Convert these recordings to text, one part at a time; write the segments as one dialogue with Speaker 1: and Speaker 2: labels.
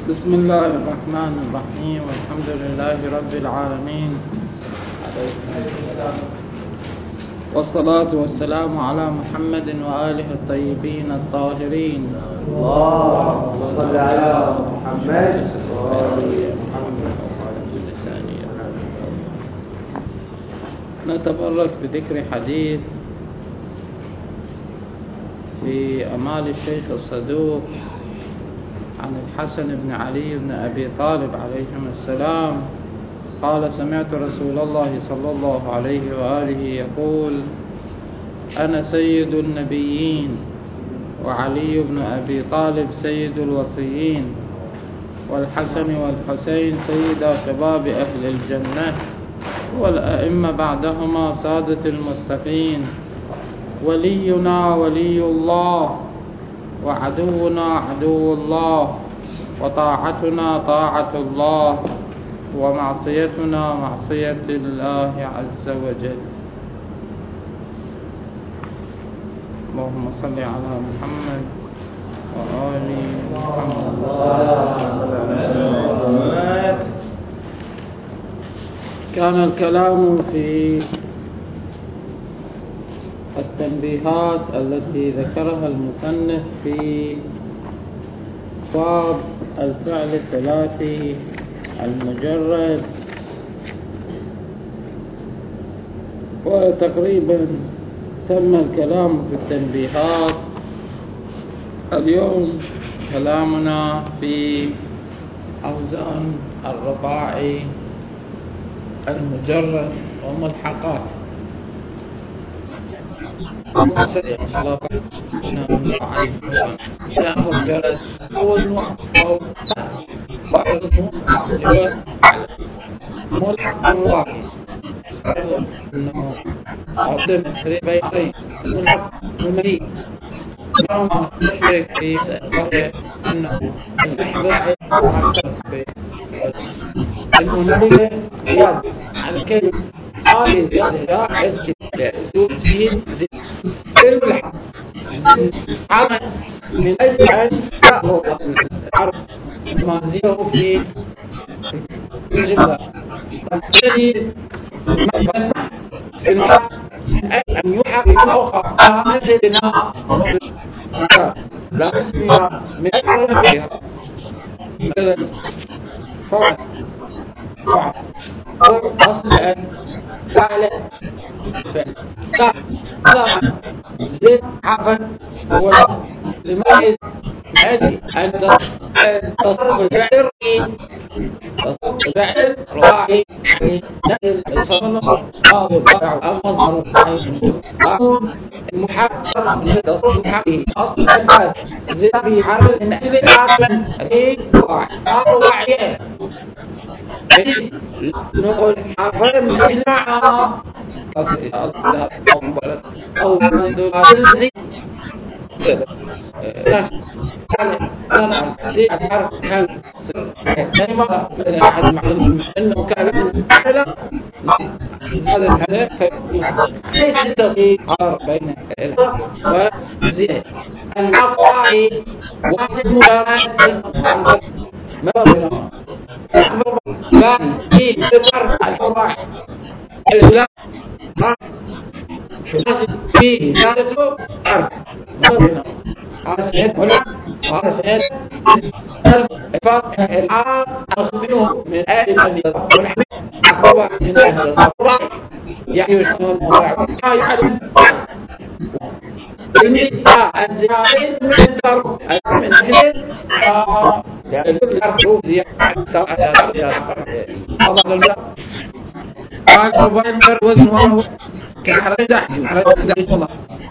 Speaker 1: بسم الله الرحمن الرحيم والحمد لله رب العالمين والصلاة والسلام على محمد وآله الطيبين الطاهرين.
Speaker 2: اللهم صل على محمد.
Speaker 1: نتبرك بذكر حديث في أمال الشيخ الصدوق عن الحسن بن علي بن أبي طالب عليهما السلام قال: سمعت رسول الله صلى الله عليه وآله يقول: أنا سيد النبيين وعلي بن أبي طالب سيد الوصيين والحسن والحسين سيدا شباب أهل الجنة والأئمة بعدهما سادة المتقين ولينا ولي الله وعدونا عدو الله وطاعتنا طاعة الله ومعصيتنا معصية الله عز وجل. اللهم صل على محمد وآل محمد. كان الكلام في التنبيهات التي ذكرها المصنف في باب الفعل الثلاثي المجرد، وتقريبا تم الكلام في التنبيهات. اليوم كلامنا في أوزان الرباعي المجرد وملحقات. ملحق الواحد عبد الربيعي ملحق المليء يوم نشرك في سأقول أنه الأحباء المنبه يد على كلمة قال يد يد الملحق عمل من أجل أن يأمر العرب ما زيه في الجبهة الذي الملحق أن يحقق الأخرى مثلنا لا اسمها من أجلها مثلا فعل أصلا فعل لا زين حفن ولا لماذا هذه أن تصرف فعل راعي صنع المظهر المحقق من تصرف حقه أصلا زين في حرف من أجل عقلا راعي نقول حرفين من إجماعها أو من دون الزي أنا زي الحرف كان دائما أحد معلوم أنه كان على هذا الحدث ليس التصريف بين وزي العقائي واحد مبارك ما بينهما لا في تفرع الفرع لا ما في ذاته فرع ما بينهما هذا سهل ولا هذا سهل العام منهم من آل الذي والحمد أقوى من أهل الصفراء يعني يسمون الفرع يحلم المئة الزيادة من الدرب من أجل يعني كل أرجو زيادة الله الله قال وبين وزن وهو كحرج دحج حرج دحج والله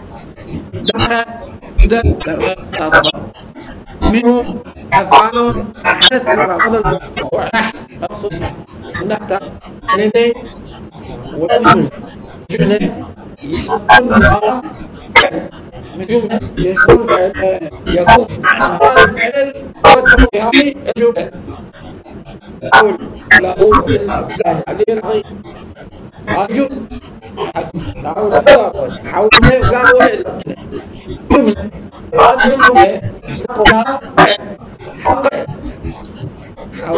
Speaker 1: دحج منه أفعال أحدث على قدر ونحس مقصود نحت سنتين ومن جنة يسكن من جملة يكون هذا الفعل والتفعيل الجملة أقول لا أقول إلا بالله علي العظيم أرجو حاول أقول حاول أقول جملة هذه الجملة حقا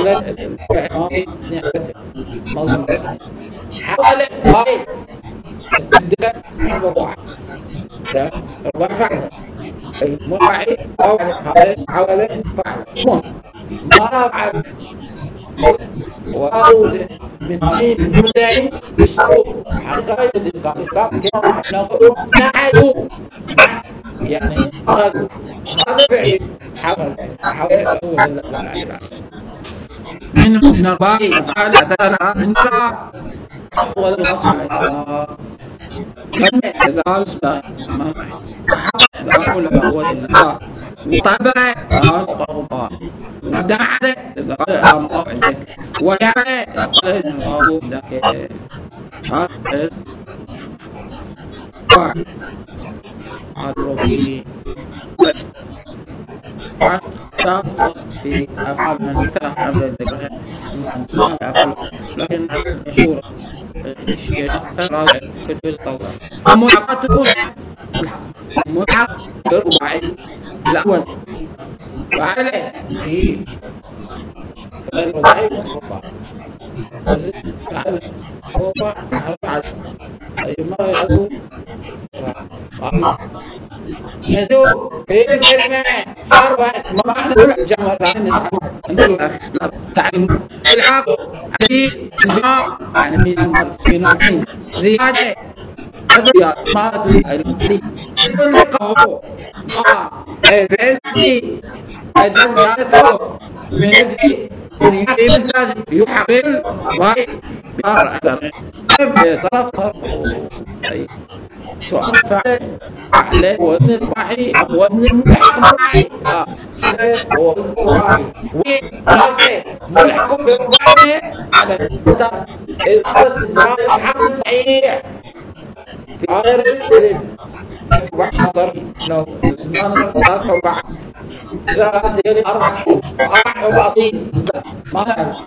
Speaker 1: حول الفعل مضمون حول هاي الدقة الموضوع ده رفع الموضوعي أو حول فعل ما فعل وأود من شيء مدعي بالشروط حقائق الإسلام كما نقول نعد يعني هذا فعل حول الأول من الباقي قال أتانا أنت أول الأصل إذا قال اسمه ما أقول أول النقاء وطبع قال طبع ودعت إذا قال أمر عندك ودعت قال إنه عندك الربي حتى في أفعال من تعمل الذكر لكن مشهورة الشيء راجع في القول الملحقات تقول الملحق بالرباعي الأول وعليه في الرباعي والرباع هو أي ما يعدو يدو في الكلمة أربعة ما معنى الجمع الثاني تعلم العقل عديد يعني في نوعين زيادة زيادة ما تدري تلقاه أبدي أجمعته من أجل يحقل بار أدم طرف أي سؤال فعل على وزن الوحي وزن المحكم وزن الوحي وملحكم بالوحي على الإصرار الحق صحيح في غير وحضر لو نظر أربعة إذا تجري أربعة وأصيل ما نعرف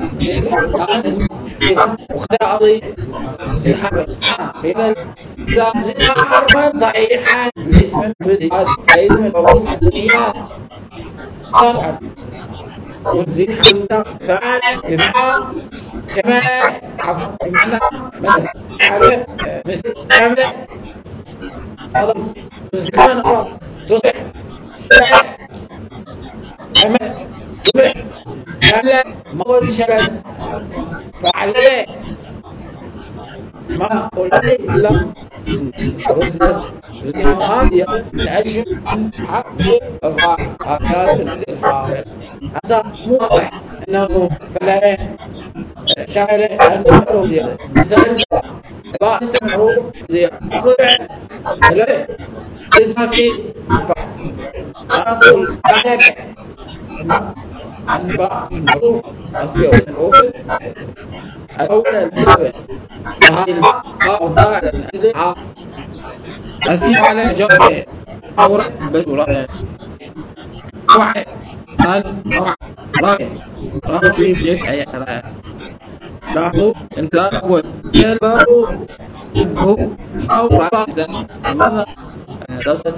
Speaker 1: وخير أضيء سحابة إذا زنا أربعة صحيحة باسم الزياد باسم الفروس الدنيا صنعا والزين حتى فعل إبعاء كما بمعنى مثل حالة مثل كاملة هذا مزكان أرى صبح ساعة كما صبح كاملة موت شبه فعليه ما قلت إلا رسل هذه الأجل حق الغايات الإفراغ هذا موضح أنه فلا شاعر المعروف زيادة مثلا لا معروف زيادة لا إذا في أنا أقول تعالى عن بعض المعروف الأول أولا السبب وهذه البعض الأدعى أسيب على جوابه أورا بسورة واحد قال راكب في جيش أي سلاح لاحظوا انت أول يلبروا هو أو بعضا ماذا درست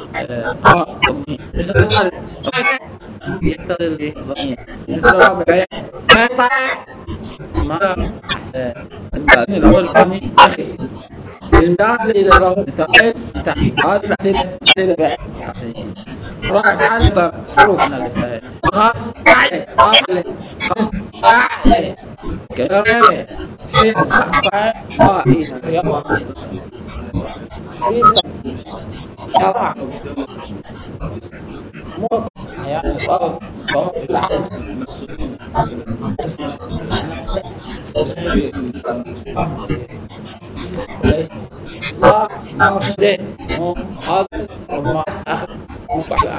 Speaker 1: يحتضل ضمير يحتضل بيع ما يطع ما انت الأول الثاني أخي الإمداد إذا رأوا هذا التحليل بيع راح تعالى حروفنا للفهم خاص أعلى خاص أعلى كلامه شيء صح صحيح يلا شرع مو يعني ضرب العدد لا مفسد هذا ما أخذ مفعل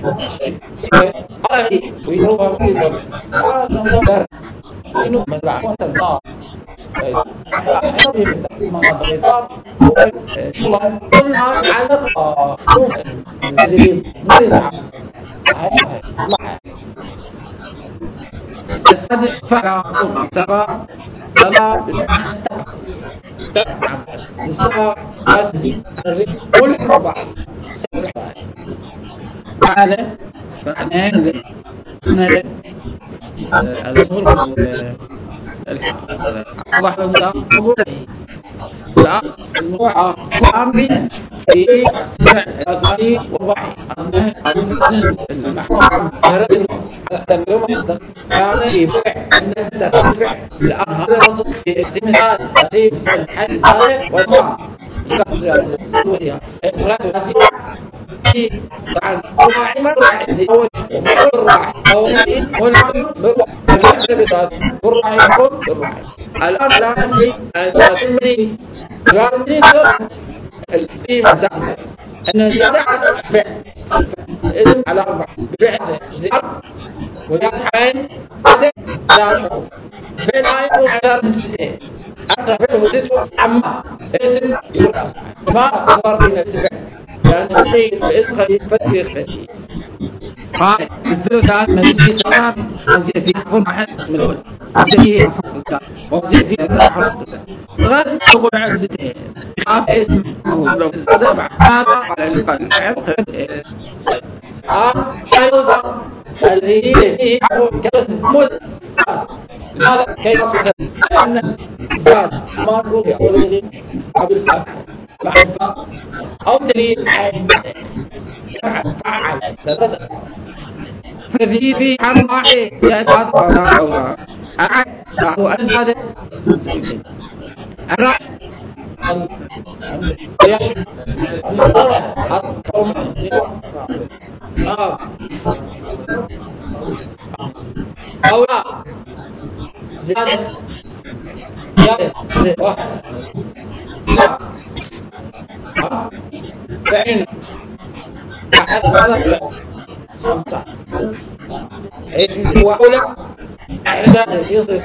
Speaker 1: هذه ويروح في هذا نظر إنه مزرعة النار كلها على روح المسلمين الصدق فعل سبا لا تتعب السبا كل ربع فعل الصور واحد لا الموضوع عامل في سمع أغاني وضعي المحكمة تكلم كان يفرع أن تفرع الآن هذا رصد في احتمال تأثير الحل الصالح والضع طبعا الراعي ما الراعي هو الراعي هو الراعي الراعي الآن لا نمشي التمرين في مساحة أن الزيادة على فعل إذن على 4 فعل زيادة ويحين لا نحكم فعل آية على نفسه حتى فعله تدفع عما إذن يرأى ما أكبر من السبع لأن الشيء بإسخة يفتر يختفي الثلث عن مجلسي تمام وزي فيه فرحة من الأول وزي فيه أفضل وزي فيه أفضل غير تقول عزته خاف اسم لو صدق هذا على القلب أيضا اللي فيه كبس مد هذا كيف يصبح لأن زاد ما نقول يقول قبل الفاتحة محبة أو دليل حين فعل ثلاثة فذي في عن واحد يأتى الله أعد وأزاد أرى أو لا زيادة زيادة واحد لا فإن أحد هذا خمسة وأولى أحد يصير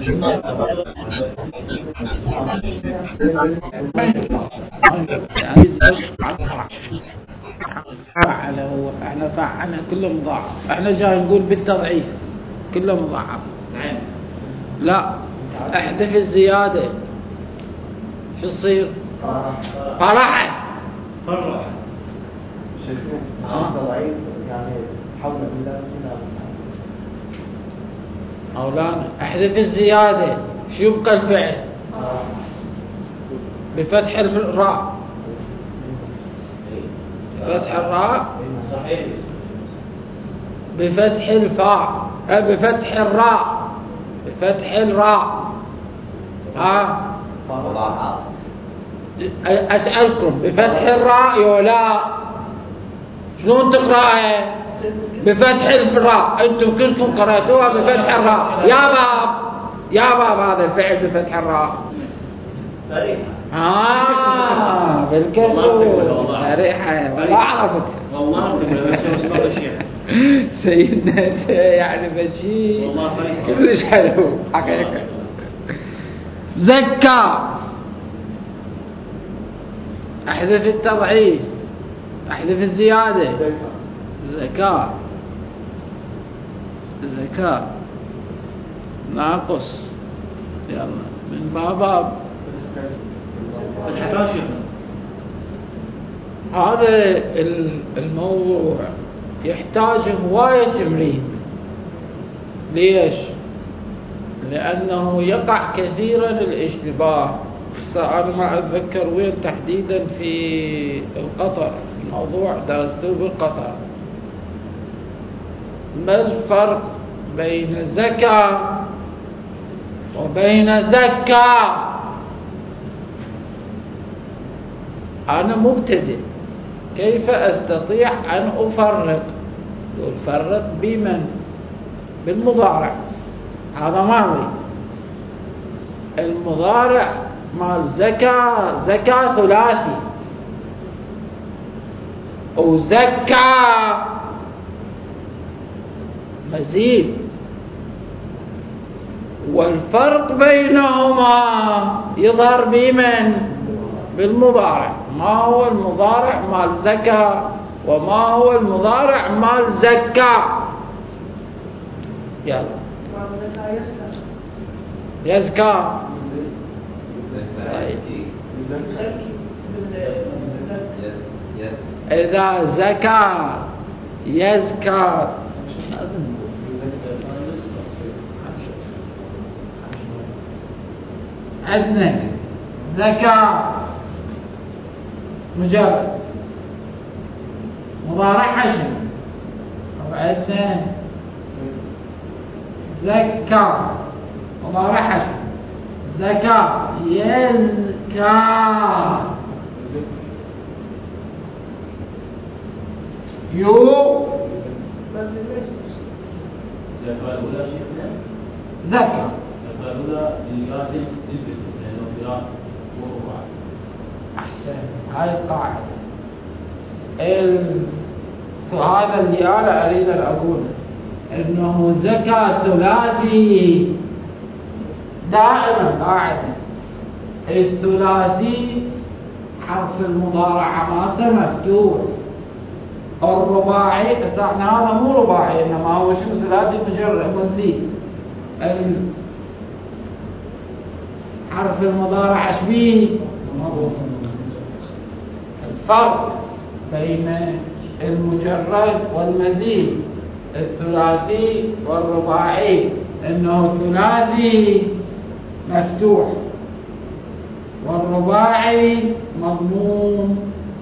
Speaker 1: احنا فعلنا كله مضاعف. احنا جاي نقول بالتضعيف كله مضاعف. لا احذف الزيادة شو تصير؟ فرح
Speaker 2: ضعيف يعني حول بالله
Speaker 1: مولانا احذف الزيادة شو يبقى الفعل؟ بفتح الراء. بفتح الراء بفتح الفاء بفتح الراء بفتح الراء. أسألكم بفتح الراء ولا شلون تقرأها؟ بفتح الراء. أنتم كلكم قرأتوها بفتح الراء. يا باب هذا الفعل بفتح الراء. بالكسر فريحة والله عرفت سيدنا يعني بشيء كلش حلو حقيقة. زكى احذف التضعيف احذف الزيادة. زكاة ناقص. يلا من باب هذا الموضوع يحتاج هواية تمرين. ليش؟ لأنه يقع كثيرا الاشتباه. أنا ما أتذكر وين تحديدا في القطر الموضوع درسته بالقطر. ما الفرق بين زكاة وبين زكاة؟ أنا مبتدئ كيف أستطيع أن أفرق؟ أفرق بمن؟ بالمضارع. هذا ماضي. المضارع مال زكاة ثلاثي وزكاة مزيد. والفرق بينهما يظهر بمن؟ بالمضارع. ما هو المضارع مال زكاة وما هو المضارع مال زكاة؟ يلا يزكى. إذا زكى يزكى عندنا زكاة مجرد مضارع حشم. وعندنا زكى مضارع حشم. زكاة يزكى زكى أحسن. هاي القاعدة. هذا اللي أنا أريد أن أقوله إنه زكاة ثلاثي دائما قاعدة. الثلاثي حرف المضارع مالته مفتوح. الرباعي احنا هذا مو رباعي إنما هو شو ثلاثي مجرد مزيد. حرف المضارع اشبيه. الفرق بين المجرد والمزيد الثلاثي والرباعي انه الثلاثي مفتوح والرباعي مضموم.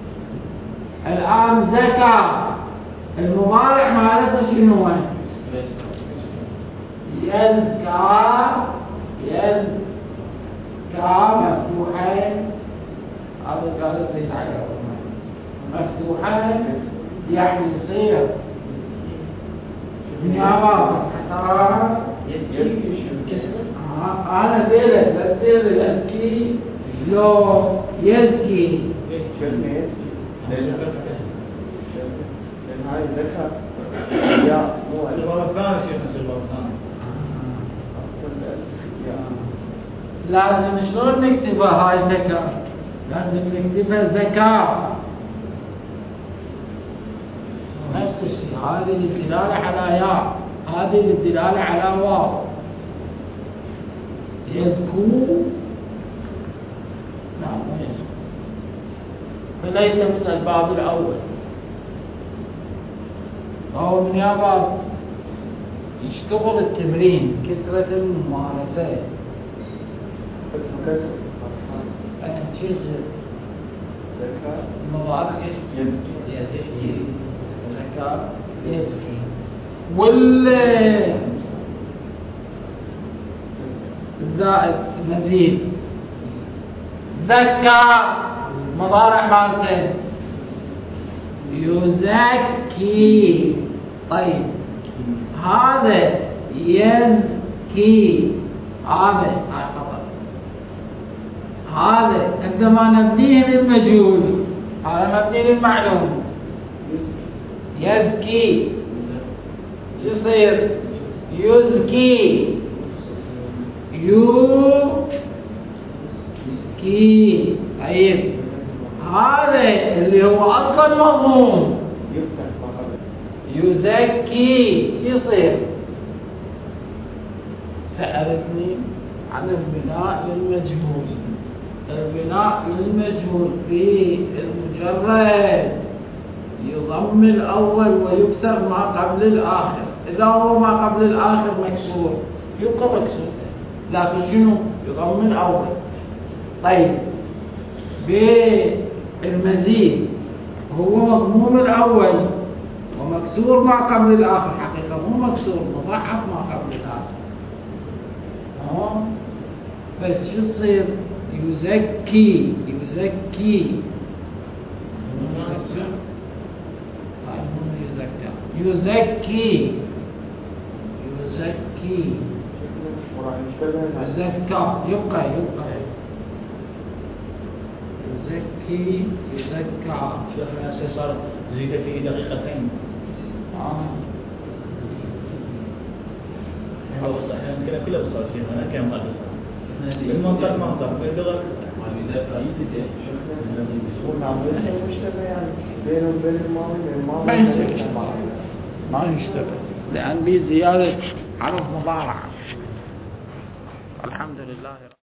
Speaker 1: الان زكاة المضارع مالته شنو؟ يزكى مفتوحين. هذا قال السيد علي مفتوحين يعني يصير نيابة أنا زيلة لا تزيل أزكي لو يزكي
Speaker 2: هاي زكاة يا مو الثاني شيخ نسيب الثاني
Speaker 1: لازم شلون نكتبها هاي زكاة؟ لازم نكتبها زكاة. نفس الشيء، هذه للدلالة على ياء، هذه للدلالة على واو. يزكو لا مو يزكو، فليس من الباب الأول. هو من يا باب يشتغل التمرين، كثرة الممارسة. شو يصير؟ المضارع يزكي، زكاة يزكي. الزائد مزيد، زكى مضارع مالته يزكي. طيب هذا يزكي، هذا خطأ. هذا عندما نبنيه للمجهول، هذا مبني للمعلوم. يزكي شو يصير؟ يزكي، يزكي. طيب هذا اللي هو اصلا مضموم يزكي شو يصير؟ سألتني عن البناء للمجهول. البناء للمجهول في المجرد يضم الأول ويكسر ما قبل الآخر. إذا هو ما قبل الآخر مكسور يبقى مكسور، لكن شنو؟ يضم الأول. طيب بالمزيد هو مضموم الأول ومكسور ما قبل الآخر، حقيقة مو مكسور، مضاعف ما قبل الآخر. بس شو يصير؟ يزكي، يزكي. يزكي، يزكي، يزكى، يبقى يزكي، يزكى.
Speaker 3: شيخنا صار زيد في دقيقتين. هو صح، نتكلم كله بصوت شيخنا كم هذا صح. المنطق منطق باللغة ما يزكى يدي.
Speaker 1: ما يشتبه، ما يشتبه، لأن بزيادة حرف مضارع. الحمد لله.